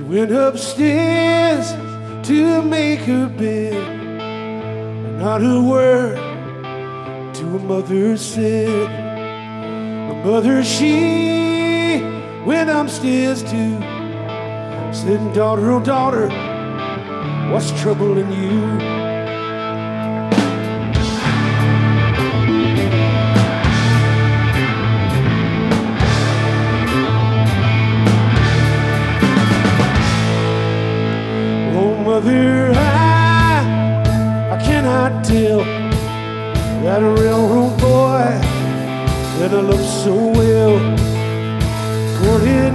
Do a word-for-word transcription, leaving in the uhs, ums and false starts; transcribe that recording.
went upstairs to make her bed, and not a word to her mother said. Her mother, she went upstairs too, said, daughter, oh daughter, what's troubling you? Mother, I, I cannot tell that a railroad boy that I love so well courted